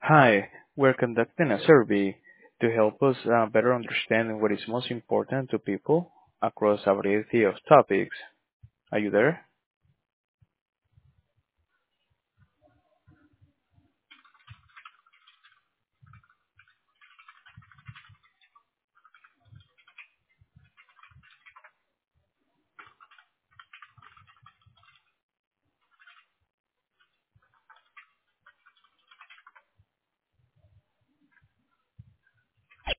Hi, we're conducting a survey to help us better understand what is most important to people across a variety of topics. Are you there?